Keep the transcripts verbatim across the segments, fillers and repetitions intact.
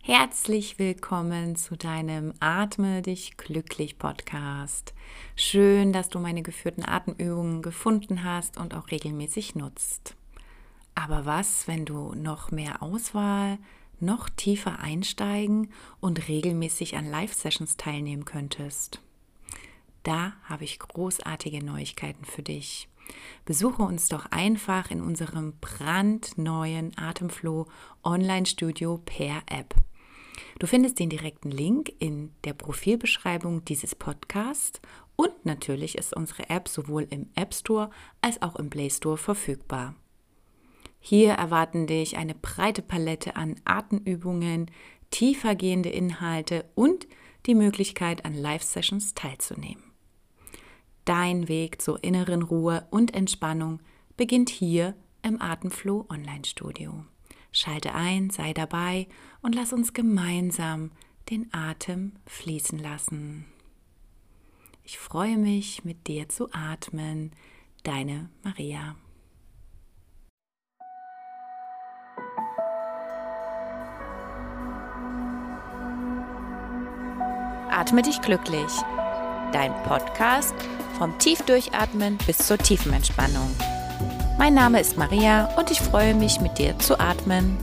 Herzlich willkommen zu deinem Atme dich glücklich Podcast. Schön, dass du meine geführten Atemübungen gefunden hast und auch regelmäßig nutzt. Aber was, wenn du noch mehr Auswahl, noch tiefer einsteigen und regelmäßig an Live-Sessions teilnehmen könntest? Da habe ich großartige Neuigkeiten für dich. Besuche uns doch einfach in unserem brandneuen Atemflow Online-Studio per App. Du findest den direkten Link in der Profilbeschreibung dieses Podcasts und natürlich ist unsere App sowohl im App Store als auch im Play Store verfügbar. Hier erwarten dich eine breite Palette an Atemübungen, tiefergehende Inhalte und die Möglichkeit, an Live-Sessions teilzunehmen. Dein Weg zur inneren Ruhe und Entspannung beginnt hier im Atemflow Online-Studio. Schalte ein, sei dabei und lass uns gemeinsam den Atem fließen lassen. Ich freue mich, mit dir zu atmen. Deine Maria. Atme dich glücklich. Dein Podcast vom Tiefdurchatmen bis zur tiefen Entspannung. Mein Name ist Maria und ich freue mich, mit dir zu atmen.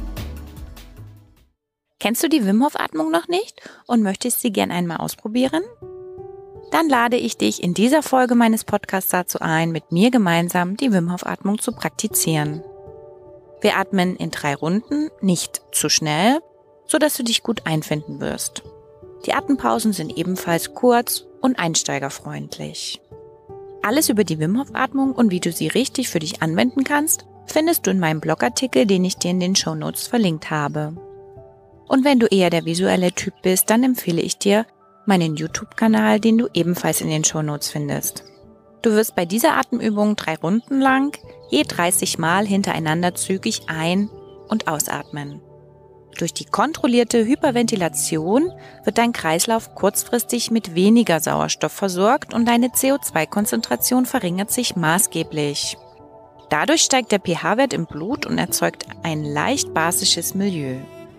Kennst du die Wim Hof Atmung noch nicht und möchtest sie gern einmal ausprobieren? Dann lade ich dich in dieser Folge meines Podcasts dazu ein, mit mir gemeinsam die Wim Hof Atmung zu praktizieren. Wir atmen in drei Runden, nicht zu schnell, sodass du dich gut einfinden wirst. Die Atempausen sind ebenfalls kurz und einsteigerfreundlich. Alles über die Wim Hof Atmung und wie du sie richtig für dich anwenden kannst, findest du in meinem Blogartikel, den ich dir in den Shownotes verlinkt habe. Und wenn du eher der visuelle Typ bist, dann empfehle ich dir meinen YouTube-Kanal, den du ebenfalls in den Shownotes findest. Du wirst bei dieser Atemübung drei Runden lang je dreißig Mal hintereinander zügig ein- und ausatmen. Durch die kontrollierte Hyperventilation wird dein Kreislauf kurzfristig mit weniger Sauerstoff versorgt und deine C O zwei Konzentration verringert sich maßgeblich. Dadurch steigt der pH-Wert im Blut und erzeugt ein leicht basisches Milieu.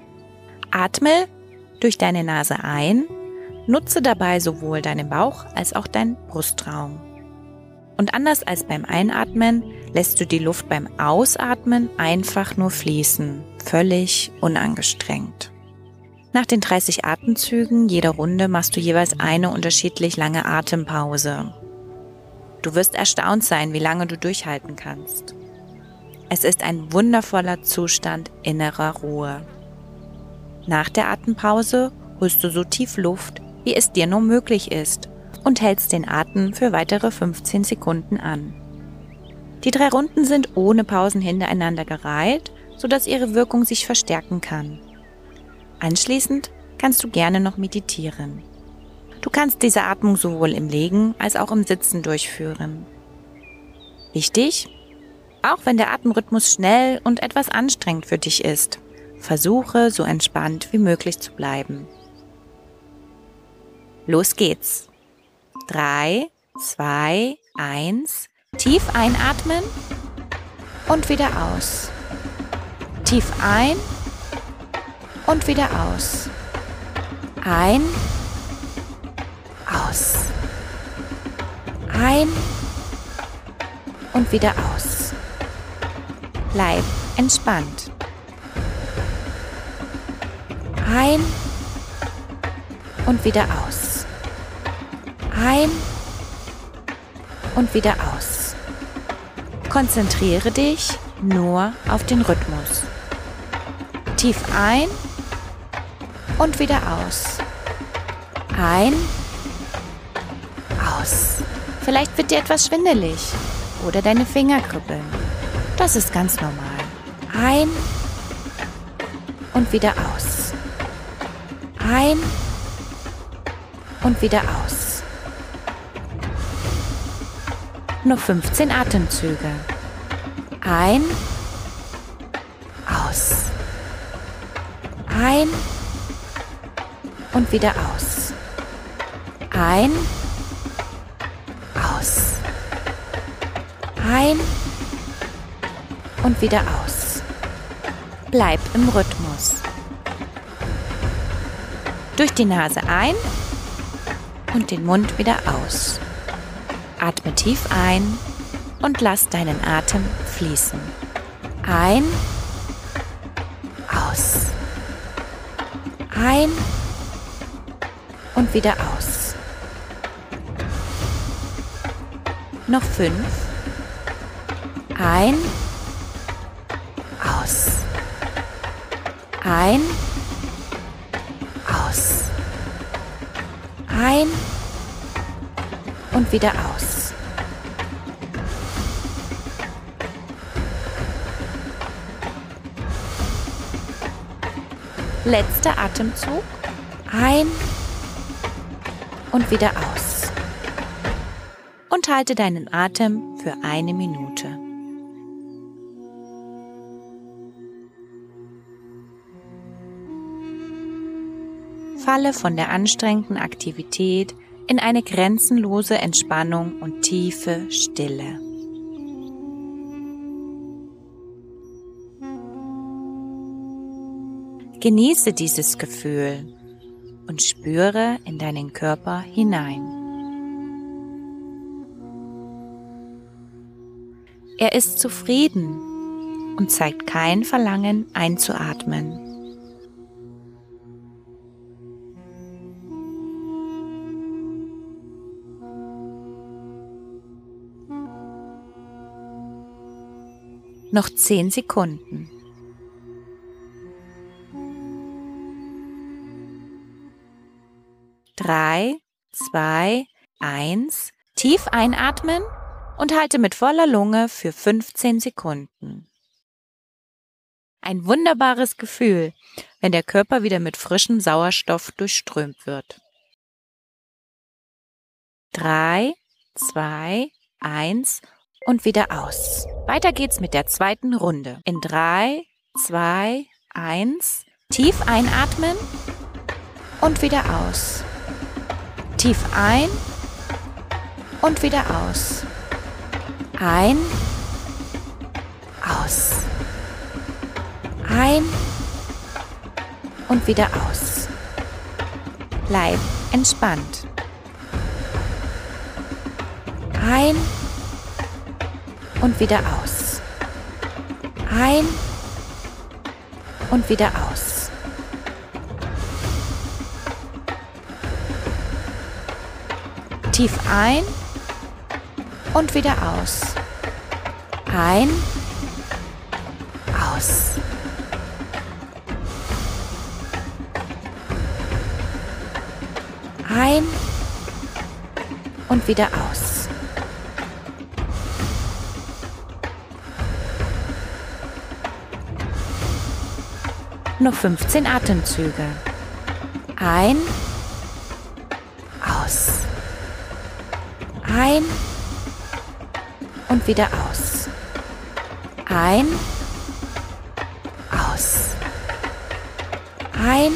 Atme durch deine Nase ein, nutze dabei sowohl deinen Bauch als auch deinen Brustraum. Und anders als beim Einatmen lässt du die Luft beim Ausatmen einfach nur fließen, völlig unangestrengt. Nach den dreißig Atemzügen jeder Runde machst du jeweils eine unterschiedlich lange Atempause. Du wirst erstaunt sein, wie lange du durchhalten kannst. Es ist ein wundervoller Zustand innerer Ruhe. Nach der Atempause holst du so tief Luft, wie es dir nur möglich ist, und hältst den Atem für weitere fünfzehn Sekunden an. Die drei Runden sind ohne Pausen hintereinander gereiht, sodass ihre Wirkung sich verstärken kann. Anschließend kannst du gerne noch meditieren. Du kannst diese Atmung sowohl im Liegen als auch im Sitzen durchführen. Wichtig: Auch wenn der Atemrhythmus schnell und etwas anstrengend für dich ist, versuche so entspannt wie möglich zu bleiben. Los geht's! Drei, zwei, eins. Tief einatmen und wieder aus. Tief ein und wieder aus. Ein, aus. Ein und wieder aus. Bleib entspannt. Ein und wieder aus. Ein und wieder aus. Konzentriere dich nur auf den Rhythmus. Tief ein und wieder aus. Ein, aus. Vielleicht wird dir etwas schwindelig oder deine Finger kribbeln. Das ist ganz normal. Ein und wieder aus. Ein und wieder aus. Nur fünfzehn Atemzüge. Ein, aus. Ein und wieder aus. Ein, aus. Ein und wieder aus. Bleib im Rhythmus. Durch die Nase ein und den Mund wieder aus. Atme tief ein und lass deinen Atem fließen. Ein, aus. Ein und wieder aus. Noch fünf. Ein, aus. Ein, aus. Ein und wieder aus. Letzter Atemzug. Ein und wieder aus. Und halte deinen Atem für eine Minute. Falle von der anstrengenden Aktivität in eine grenzenlose Entspannung und tiefe Stille. Genieße dieses Gefühl und spüre in deinen Körper hinein. Er ist zufrieden und zeigt kein Verlangen einzuatmen. Noch zehn Sekunden. Drei, zwei, eins. Tief einatmen und halte mit voller Lunge für fünfzehn Sekunden. Ein wunderbares Gefühl, wenn der Körper wieder mit frischem Sauerstoff durchströmt wird. Drei, zwei, eins und wieder aus. Weiter geht's mit der zweiten Runde. In drei, zwei, eins. Tief einatmen und wieder aus. Tief ein und wieder aus. Ein, aus. Ein und wieder aus. Bleib entspannt. Ein und wieder aus. Ein und wieder aus. Tief ein und wieder aus. Ein, aus. Ein und wieder aus. Noch fünfzehn Atemzüge. Ein, aus. Ein und wieder aus. Ein, aus. Ein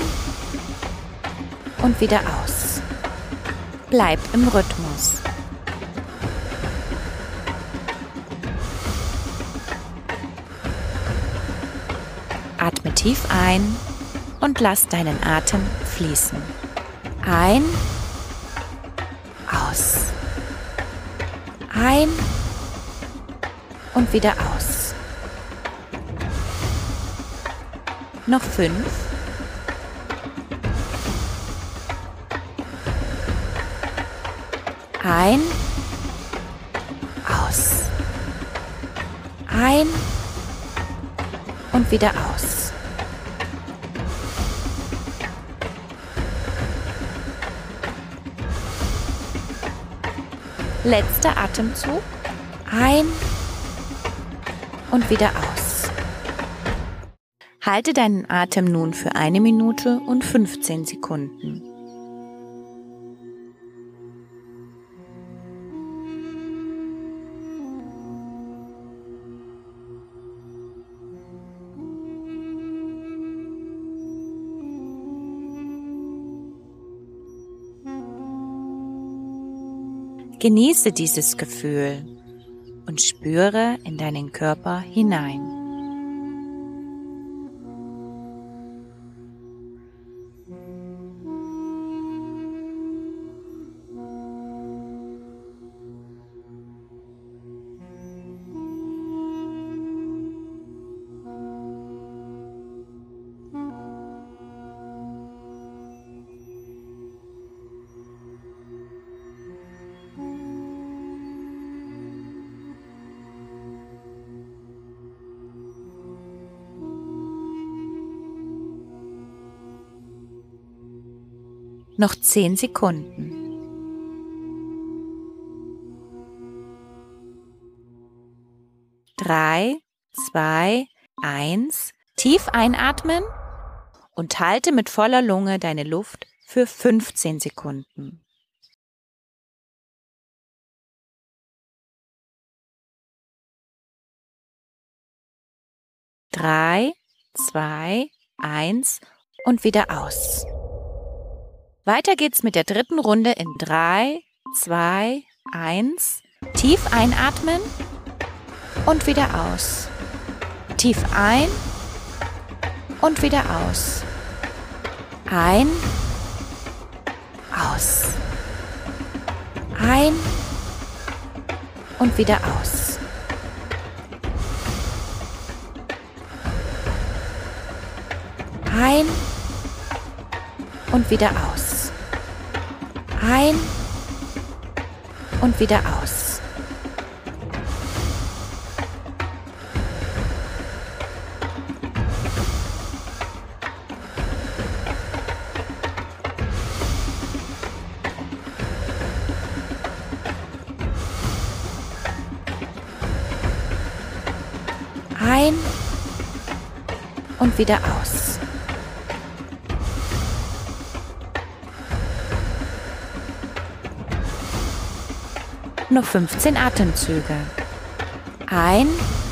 und wieder aus. Bleib im Rhythmus. Atme tief ein und lass deinen Atem fließen. Ein, aus. Ein und wieder aus. Noch fünf. Ein, aus. Ein und wieder aus. Letzter Atemzug. Ein und wieder aus. Halte deinen Atem nun für eine Minute und fünfzehn Sekunden. Genieße dieses Gefühl und spüre in deinen Körper hinein. Noch zehn Sekunden. Drei, zwei, eins. Tief einatmen und halte mit voller Lunge deine Luft für fünfzehn Sekunden. Drei, zwei, eins und wieder aus. Weiter geht's mit der dritten Runde in drei, zwei, eins. Tief einatmen und wieder aus. Tief ein und wieder aus. Ein, aus. Ein und wieder aus. Ein und wieder aus. Ein und wieder aus. Ein und wieder aus. Noch fünfzehn Atemzüge. Ein,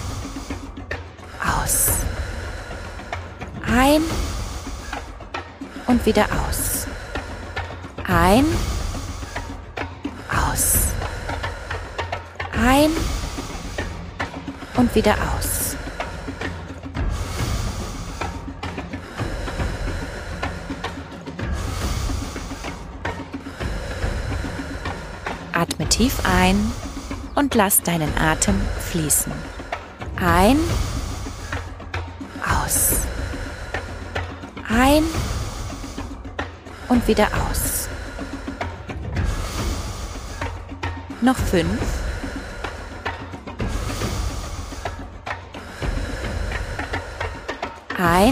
aus. Ein und wieder aus. Ein, aus. Ein und wieder aus. Atme tief ein und lass deinen Atem fließen. Ein, aus. Ein und wieder aus. Noch fünf. Ein,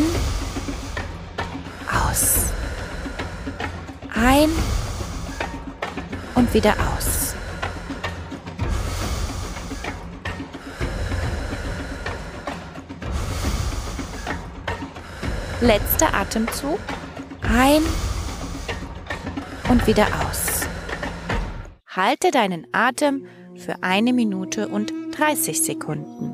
aus. Ein und wieder aus. Letzter Atemzug. Ein und wieder aus. Halte deinen Atem für eine Minute und dreißig Sekunden.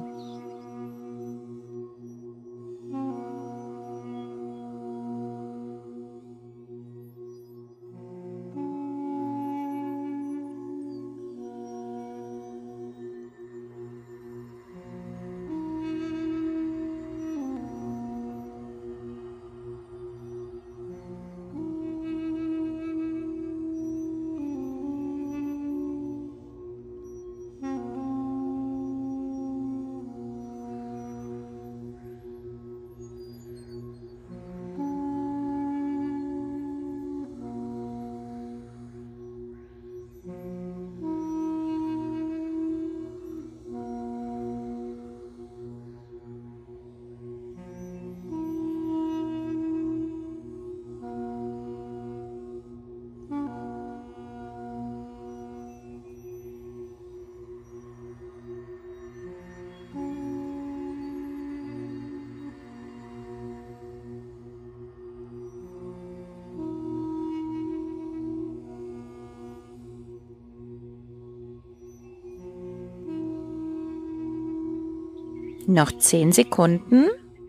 Noch zehn Sekunden.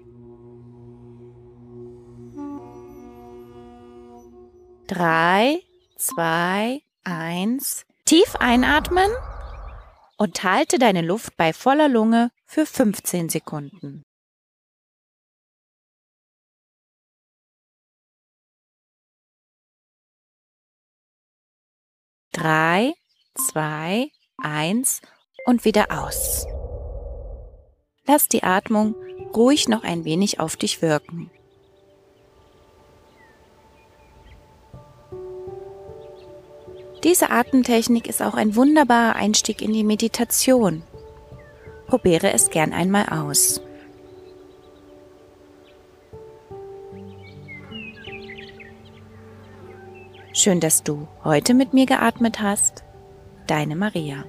Drei, zwei, eins. Tief einatmen und halte deine Luft bei voller Lunge für fünfzehn Sekunden. Drei, zwei, eins und wieder aus. Lass die Atmung ruhig noch ein wenig auf dich wirken. Diese Atemtechnik ist auch ein wunderbarer Einstieg in die Meditation. Probiere es gern einmal aus. Schön, dass du heute mit mir geatmet hast. Deine Maria.